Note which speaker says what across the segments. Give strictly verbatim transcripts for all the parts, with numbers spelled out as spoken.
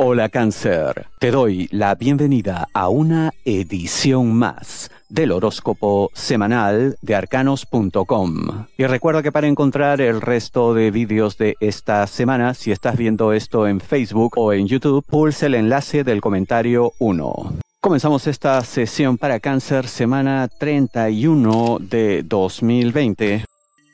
Speaker 1: Hola Cáncer, te doy la bienvenida a una edición más del horóscopo semanal de arcanos punto com. Y recuerda que para encontrar el resto de vídeos de esta semana, si estás viendo esto en Facebook o en YouTube, pulsa el enlace del comentario uno. Comenzamos esta sesión para Cáncer, semana treinta y uno de dos mil veinte.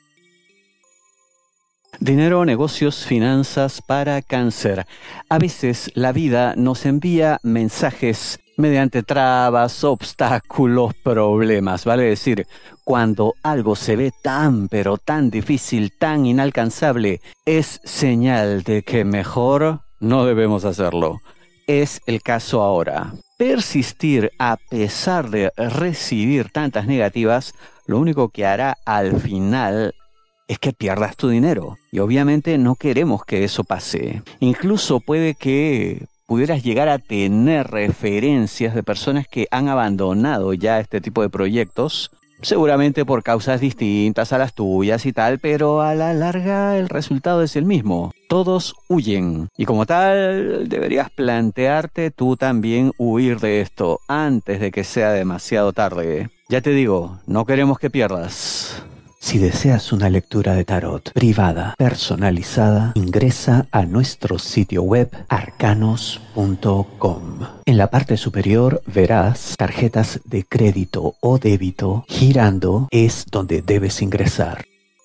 Speaker 1: Dinero, negocios, finanzas para Cáncer. A veces la vida nos envía mensajes mediante trabas, obstáculos, problemas. Vale decir, cuando algo se ve tan pero tan difícil, tan inalcanzable, es señal de que mejor no debemos hacerlo. Es el caso ahora. Persistir a pesar de recibir tantas negativas, lo único que hará al final es que pierdas tu dinero. Y obviamente no queremos que eso pase. Incluso puede que pudieras llegar a tener referencias de personas que han abandonado ya este tipo de proyectos, seguramente por causas distintas a las tuyas y tal, pero a la larga el resultado es el mismo. Todos huyen. Y como tal, deberías plantearte tú también huir de esto antes de que sea demasiado tarde. Ya te digo, no queremos que pierdas. Si deseas una lectura de tarot privada, personalizada, ingresa a nuestro sitio web arcanos punto com. En la parte superior verás tarjetas de crédito o débito. Girando es donde debes ingresar.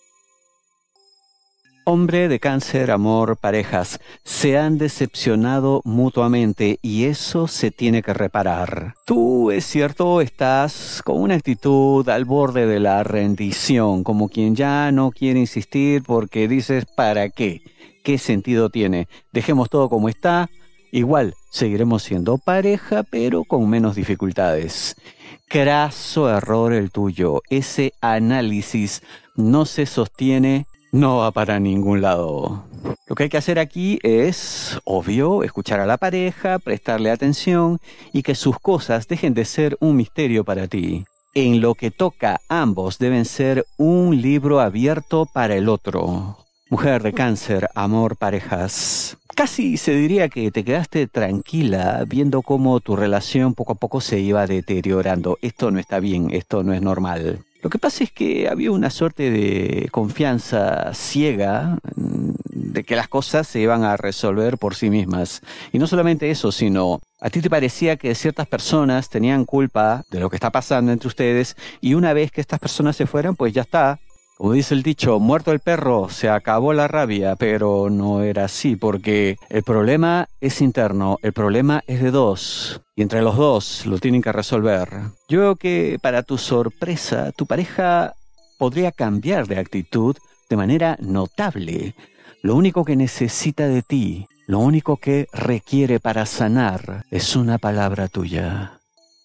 Speaker 1: Hombre de Cáncer, amor, parejas, se han decepcionado mutuamente y eso se tiene que reparar. Tú, es cierto, estás con una actitud al borde de la rendición, como quien ya no quiere insistir porque dices, ¿para qué? ¿Qué sentido tiene? Dejemos todo como está, igual seguiremos siendo pareja, pero con menos dificultades. Craso error el tuyo, ese análisis no se sostiene. No va para ningún lado. Lo que hay que hacer aquí es, obvio, escuchar a la pareja, prestarle atención y que sus cosas dejen de ser un misterio para ti. En lo que toca, ambos deben ser un libro abierto para el otro. Mujer de Cáncer, amor, parejas. Casi se diría que te quedaste tranquila viendo cómo tu relación poco a poco se iba deteriorando. Esto no está bien, esto no es normal. Lo que pasa es que había una suerte de confianza ciega de que las cosas se iban a resolver por sí mismas. Y no solamente eso, sino a ti te parecía que ciertas personas tenían culpa de lo que está pasando entre ustedes y una vez que estas personas se fueran, pues ya está. Como dice el dicho, muerto el perro, se acabó la rabia, pero no era así, porque el problema es interno, el problema es de dos, y entre los dos lo tienen que resolver. Yo veo que para tu sorpresa, tu pareja podría cambiar de actitud de manera notable. Lo único que necesita de ti, lo único que requiere para sanar, es una palabra tuya.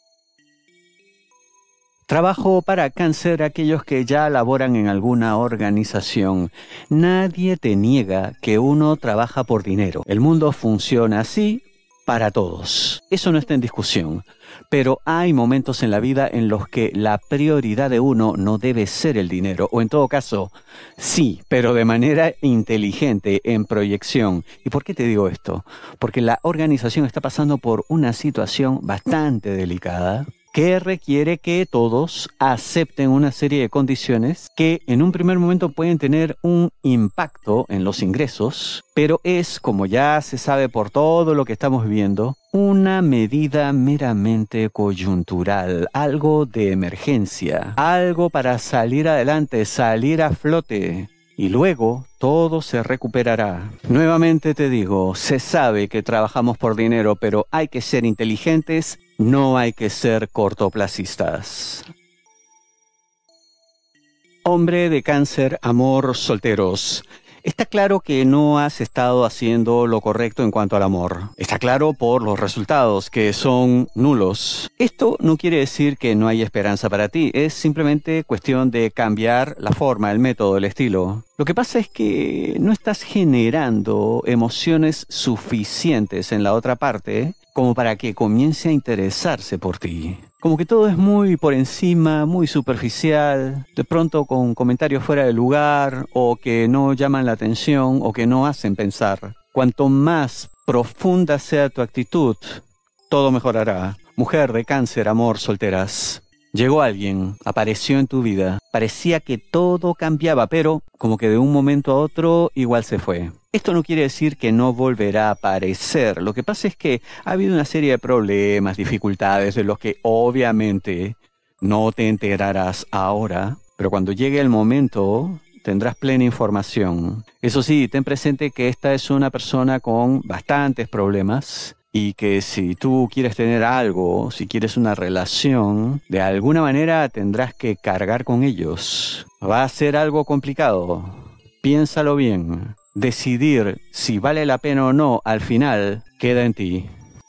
Speaker 1: Trabajo para Cáncer, aquellos que ya laboran en alguna organización. Nadie te niega que uno trabaja por dinero. El mundo funciona así para todos. Eso no está en discusión. Pero hay momentos en la vida en los que la prioridad de uno no debe ser el dinero. O en todo caso, sí, pero de manera inteligente, en proyección. ¿Y por qué te digo esto? Porque la organización está pasando por una situación bastante delicada, que requiere que todos acepten una serie de condiciones que en un primer momento pueden tener un impacto en los ingresos, pero es, como ya se sabe por todo lo que estamos viviendo, una medida meramente coyuntural, algo de emergencia, algo para salir adelante, salir a flote. Y luego todo se recuperará. Nuevamente te digo, se sabe que trabajamos por dinero, pero hay que ser inteligentes, no hay que ser cortoplacistas. Hombre de Cáncer, amor, solteros. Está claro que no has estado haciendo lo correcto en cuanto al amor. Está claro por los resultados, que son nulos. Esto no quiere decir que no hay esperanza para ti. Es simplemente cuestión de cambiar la forma, el método, el estilo. Lo que pasa es que no estás generando emociones suficientes en la otra parte como para que comience a interesarse por ti. Como que todo es muy por encima, muy superficial, de pronto con comentarios fuera de lugar, o que no llaman la atención, o que no hacen pensar. Cuanto más profunda sea tu actitud, todo mejorará. Mujer de Cáncer, amor, solteras. Llegó alguien, apareció en tu vida. Parecía que todo cambiaba, pero como que de un momento a otro igual se fue. Esto no quiere decir que no volverá a aparecer. Lo que pasa es que ha habido una serie de problemas, dificultades, de los que obviamente no te enterarás ahora. Pero cuando llegue el momento, tendrás plena información. Eso sí, ten presente que esta es una persona con bastantes problemas y que si tú quieres tener algo, si quieres una relación, de alguna manera tendrás que cargar con ellos. Va a ser algo complicado. Piénsalo bien. Decidir si vale la pena o no al final queda en ti.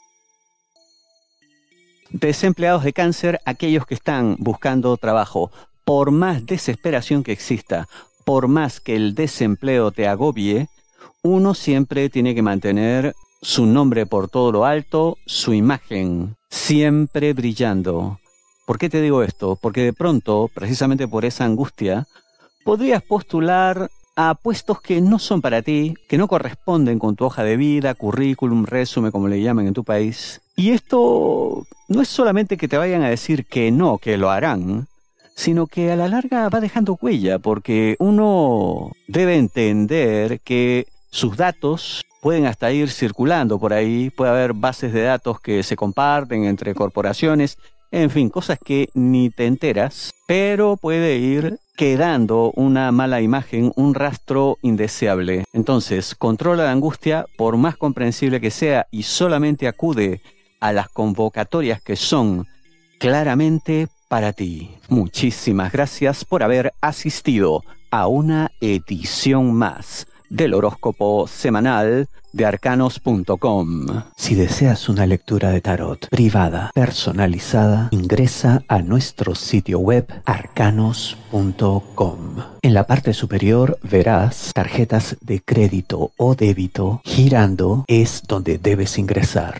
Speaker 1: Desempleados de Cáncer, aquellos que están buscando trabajo. Por más desesperación que exista, por más que el desempleo te agobie, uno siempre tiene que mantener su nombre por todo lo alto, su imagen siempre brillando. ¿Por qué te digo esto? Porque de pronto, precisamente por esa angustia, podrías postular a puestos que no son para ti, que no corresponden con tu hoja de vida, currículum, resumen, como le llaman en tu país. Y esto no es solamente que te vayan a decir que no, que lo harán, sino que a la larga va dejando huella, porque uno debe entender que sus datos pueden hasta ir circulando por ahí, puede haber bases de datos que se comparten entre corporaciones, en fin, cosas que ni te enteras, pero puede ir quedando una mala imagen, un rastro indeseable. Entonces, controla la angustia, por más comprensible que sea, y solamente acude a las convocatorias que son claramente para ti. Muchísimas gracias por haber asistido a una edición más del horóscopo semanal de arcanos punto com. Si deseas una lectura de tarot privada, personalizada, ingresa a nuestro sitio web arcanos punto com. En la parte superior verás tarjetas de crédito o débito girando, es donde debes ingresar.